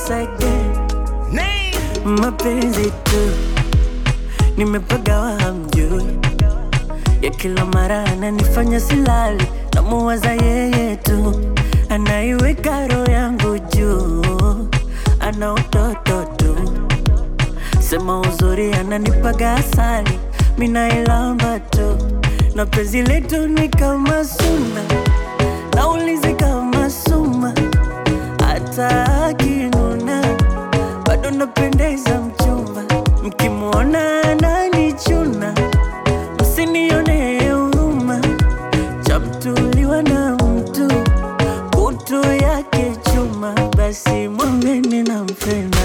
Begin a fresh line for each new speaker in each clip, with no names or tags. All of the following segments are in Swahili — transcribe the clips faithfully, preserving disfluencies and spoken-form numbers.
once again. Mapenzi tu nimepagawa hamjui, ya kila mara ananifanya silali, namuwaza yeye tu, anaiweka roho yangu juu, ana utoto tu, sema uzuri ananipaga asali, mina ilamba tu, na penzi letu ni kama suna, naulizi kama suma, hata akinuna bado napendeza mchumba, mkimuona ananichuna msinione huruma, chamtuliwa na mtu kutu yake chuma, basi mwambeni nampenda.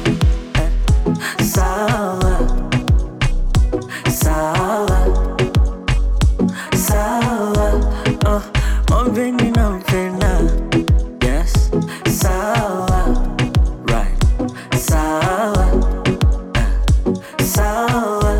Sawa sawa sawa, oh, mwambeni nampenda. Yes, sawa, right, sawa, uh, sawa.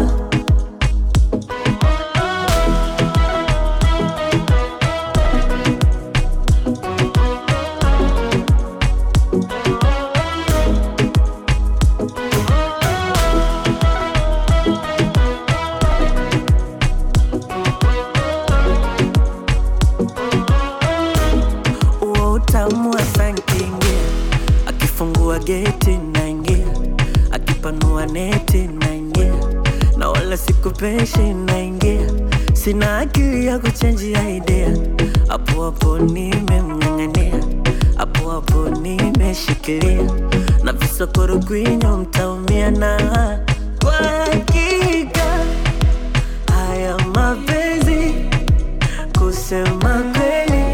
Uo utamu wa sankingia, akifungua geti naingia, akipanua neti naingia, na wala sikupeshi naingia, sina akili ya kuchangia idea, hapo hapo nimemng'ang'ania, hapo hapo nimeshikilia, na visokoro kwinyo mtaumia, na kwa hakika haya mapenzi kusema kweli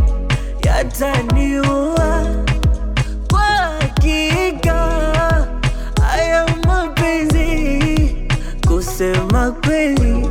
yataniua, kwa hakika haya mapenzi kusema kweli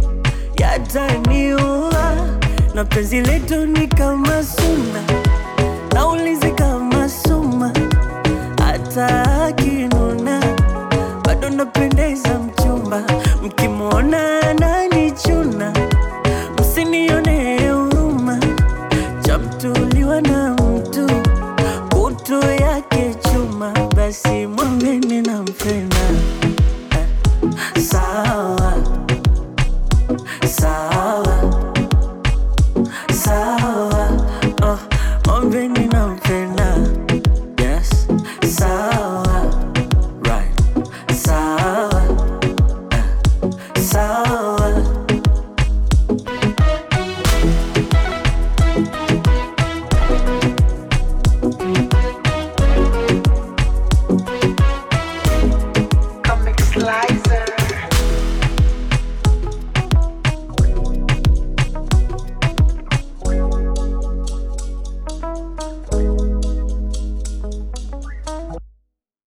yataniua, na penzi letu ni kama suna, naulizi kama suma, hata akinuna bado napendeza mchumba, mkimuona ananichuna msinione huruma, chamtuliwa na mtu kutu yake chuma, basi mwambeni nampenda. Sawa sawa